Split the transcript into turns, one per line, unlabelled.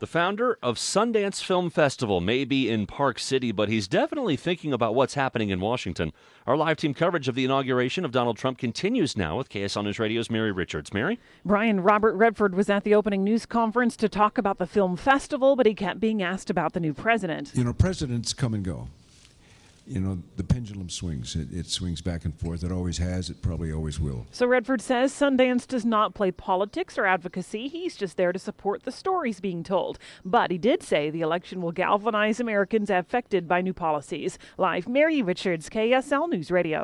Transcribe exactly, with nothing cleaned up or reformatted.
The founder of Sundance Film Festival may be in Park City, but he's definitely thinking about what's happening in Washington. Our live team coverage of the inauguration of Donald Trump continues now with K S L News Radio's Mary Richards. Mary?
Brian, Robert Redford was at the opening news conference to talk about the film festival, but he kept being asked about the new president.
You know, presidents come and go. You know, the pendulum swings. It, it swings back and forth. It always has. It probably always will.
So Redford says Sundance does not play politics or advocacy. He's just there to support the stories being told. But he did say the election will galvanize Americans affected by new policies. Live, Mary Richards, K S L News Radio.